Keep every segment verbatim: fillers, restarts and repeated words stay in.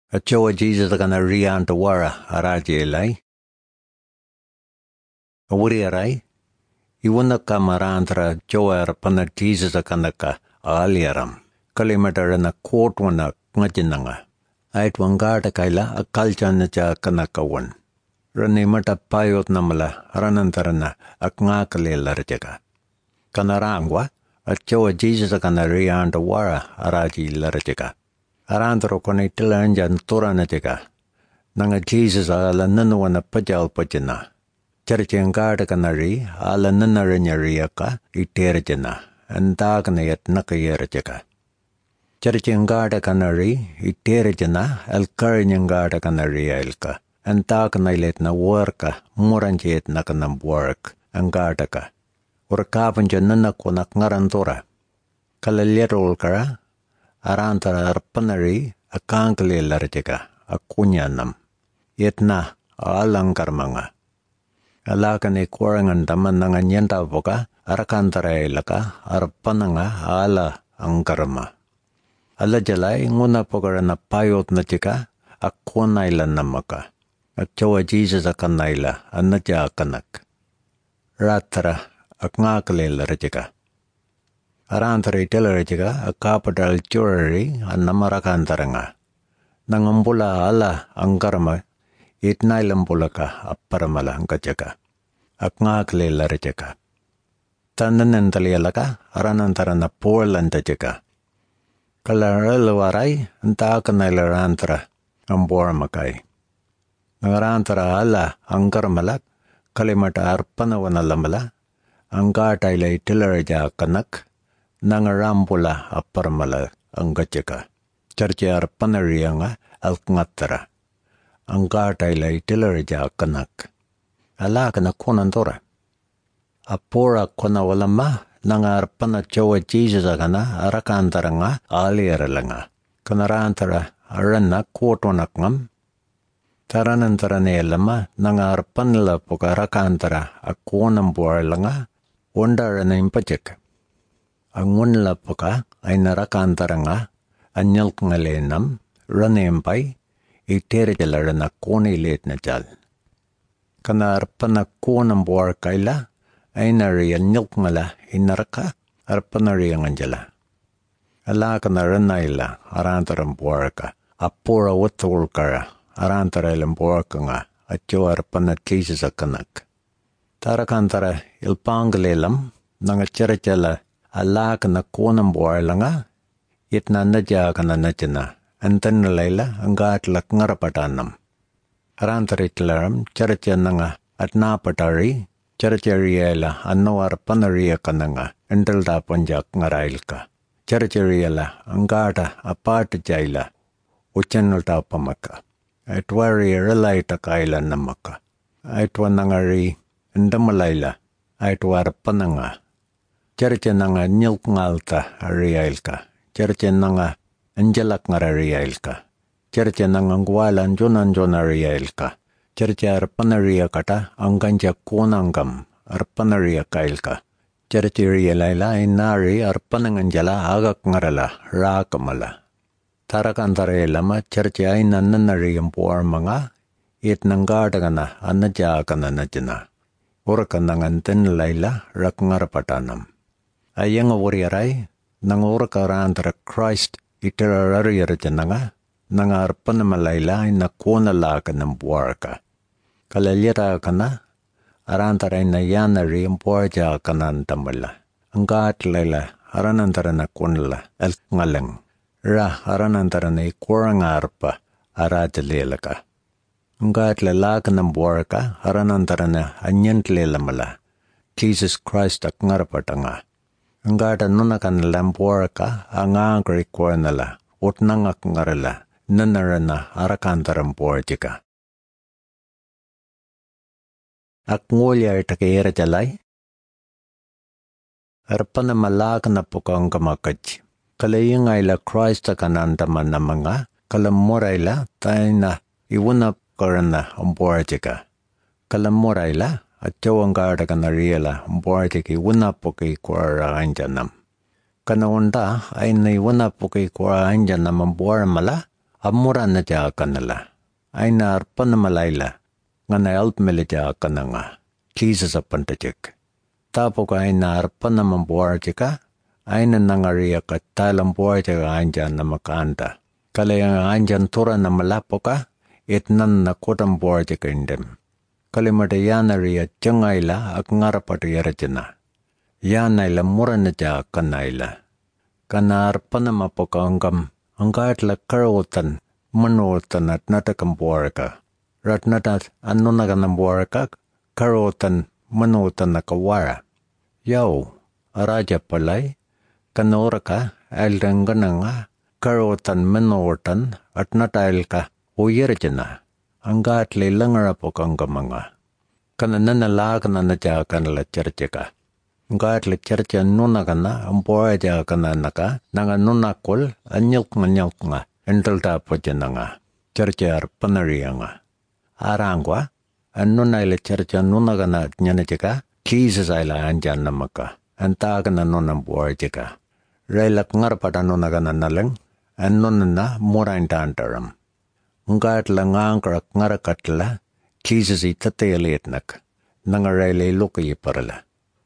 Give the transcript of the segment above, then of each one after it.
Achoa Jesus gana rian to wara araji lai. Awuri arai. Iwuna kamarantra joa pana Jesus kanaka aliaram. Kalimatara na court wana ngajinanga. Ait wangata kaila a culture na cha kanaka wan. Rani mata payot namala ranantarana akngakale larjaga. Kanarangwa achoa Jesus kana rian to wara araji larjaga. Arantro kone tilanjan turana jaga. Nanga Jesus ala nanawana pajal pajana. Charchengada kanari ala nanaranyariaka iterjana. Antagana yat nakayera jaga. Charchengada kanari iterjana alkarnyangada kanari elka. Antagana ilet na worka muranjet nakanam work angadaka. Urkapanja nanakonak ngarantora. Kalalierol kara. Arantara arpanari akankle larjaga akunyanam yetna alangkarmanga alakane kurangan taman nanga nyenta boka arakantara ilaka arpananga ala angkarma ala jalai nguna pokarana payot na jika akunaila namaka achowa Jesus akanaila anaja akanak ratara akngakle larjaga Arantari telerajaga a capital jewelry and namarakantaranga. Nangambula ala angkarama itnailambulaka aparamala angkajaga. Akngakle larajaga. Tananentalialaka aranantarana porlantajaga. Kalaralawarai antakanailarantara amboramakai. Nangarantara ala angkaramalak kalimata arpanawanalambala angkatailay teleraja kanak. Nangarambula aparmala angkajaka. Charjar panarianga alkngatara. Angkataila itilarja kanak. Alaka na konantora. Apora konawalama nangar panachowa Jesus agana arakantaranga alieralanga. Kanarantara arana kotonakngam. Taranantarane lama nangar panla pokarakantara akonambuarlanga. Ondarana impajaka. Angun la paka ay narakantaranga anyal ngalenam ranempay iterjalara na koni let na jal. Kanar panakonam buar kaila ay nariya nyalk ngala inaraka arpanariya nganjala. Ala kanaranaila arantaram buar ka apura watul kara arantarilam buar ka nga atyo arpanat Jesus akanak. Tarakantara ilpangalelam nangacharatjala Allah kana konam buar langa itna naja kana najana antan laila anggat lak ngarapatanam arantaritlaram charcha nanga atna patari charchariela anwar panaria kananga endal da panjak ngarailka charchariela angata apart jaila uchannal ta pamaka atwari relaita kaila namaka atwanangari endamalaila atwar pananga Charcha nanga nyilk ngalta ariailka. Charcha nanga anjalak ngarariailka. Charcha nanga ngwalan jonan jonariailka. Charcha arpanaria kata angkanja konangam arpanaria kailka. Charcha rialaila inari arpananganjala agak ngarala rakamala. Tarakantare lama charcha ay nananariam puar mga it nanggadagana anajakana najana. Urakanangantin laila rak ngarapatanam. Ayang awariaray, nangurakarantra Christ iterarariyarajananga, nangarpanamalayla na konalaka ng buwarka. Kalalyara ka na, arantaray na yanari ang buwarja ka na antamala. Ang kaatlayla, aranantara na konala, at ngalang. Ra, aranantara na ikurangarpa, arajalila ka. Ang kaatlala ka ng buwarka, aranantara na anyantlela mala. Jesus Christ ak ngarapatanga. Angada nunakan lampuarka angangkri kuanala utnangak ngarala nanarana arakantaram puarjika. Akngolya itakera jalay. Arpana malak na pukang kamakaj. Kalayangayla Christ kanandaman na mga kalamurayla tayo na iwunap karana ang puarjika. Kalamurayla at jawang gada ka na riyala ang buwartiki wuna po kay kuwaraan dyanam. Kanaunda ay na wuna po kay kuwaraan dyanam ang buwar mala amura na ja kanala. Aina arpana malaila. Ngana help melija kananga. Jesus apantajik. Tapoka aina arpana mambuar jika. Aina nangaria ka talam buar jika anjan na makanta. Kala yang anjan tura na malapoka. Itnan na kodam buar jika indem. Kalimata yanaria jangaila ak ngarapata yarajana. Yanaila muranaja kanaila. Kana arpana mapoka angam. Angkaitla karotan. Manutan at natakam buaraka. Ratnatat anunaganam buaraka. Karotan manutan na kawara. Yaw, araja palay. Kanoraka aldangananga. Karotan manutan at natailka. Uyirjana. Angkaitla langarapoka angamanga. Kana nanalaga na naja kanala charjaka. Angkaitla charja nunagana. Ambuaja kananaka. Nanga nunakul anyilk manyilk nga. Entalta pojananga. Charja arpanarianga. Arangwa. Annunaila charja nunagana nyanajaka. Jesus aila anjan namaka. Antagana nunam buarjaka. Railak ngarapata nunagana nalang. Annunana murainta antaram. Ngaatla ngangkrak ngarakatla. Jesus itatayalitnak. Nangarayla iluki parala.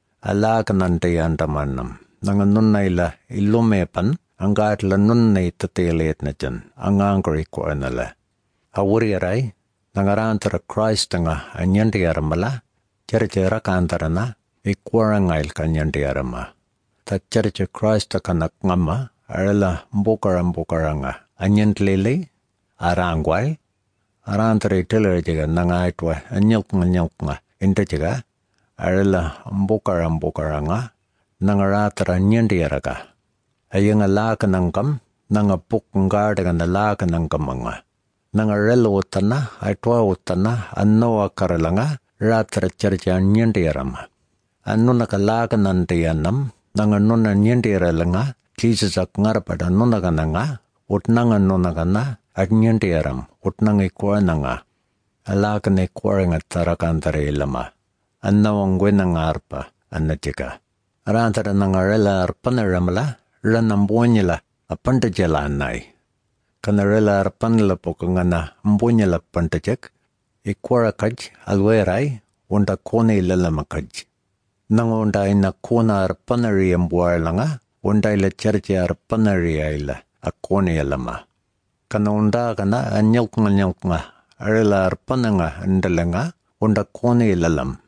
Alakanante antamanam. Nanganunaila ilumepan. Angaatla nunay itatayalitna dyan. Angangkari ko anala. Awuriaray. Nangarantara Christ nga anyantiyaramala. Charja rakantarana. Ikwarangail kanyantiarama. Ta charja Christ kanak ngama. Arala mbukaram bukaranga. Anyantlili. Arangway. Arantara itilar jaga nangaitwa. Anyilk nganyilk nga. Inta jaga. Arala mbukaram bukaranga. Nangaratara anyantiyaraka. Ayang alaka nangkam, nanga puk ngadaga na laka nangkamanga. Nanga relo utana, aitwa utana, annoa karalanga, ratra charja nyandirama. Anu nakalaka nandiyanam, nanga nuna nyandiralanga, Jesus ak ngarapada nunagananga, utnanga nunagana, at nyandiram, utnanga ikwananga. Alaka na ikwaranga tarakantara ilama. Annawang gwenanga arpa, anajika. Arantara nanga rela arpanaramala, ranambuanyala apantajala anay. Kanarela arpanla pokangana ambuanyala pantajak, ikwarakaj alweray, unda kone ilalamakaj. Nang unda ina kona arpanari ambuarlanga, unda ila charja arpanari ayla, akone ilama. Kana unda kana anyalk nganyalk nga, arela arpananga andalanga, unda kone ilalam.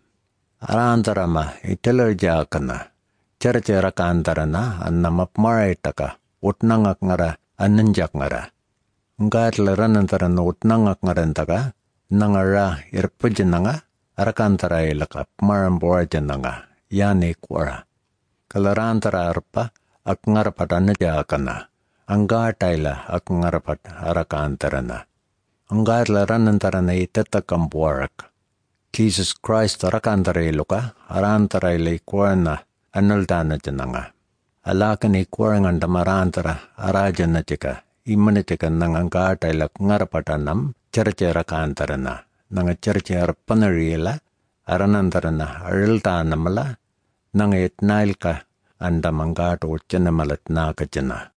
Arantarama itelarja kana. Charja rakantarana anna mapmaraitaka utnangak ngara ananjak ngara. Ngaatla ranantarana utnangak ngarantaka nangara irpujananga arakantara ilaka marambuajananga yani kwara. Kalarantara arpa ak ngarapat anajakana. Angataila ak ngarapat arakantarana. Ngaatla ranantarana itatakambuarak. Jesus Christ arakantara iluka arantara ilikwana. Analdana jananga. Alakan ikwarangan damarantara arajana jika. Imana jika nang angkata ilak ngarapatanam charja rakantarana. Nang charja arpanarila aranantarana ariltanamala. Nang itnailka andamangata uchanamalat nakajana.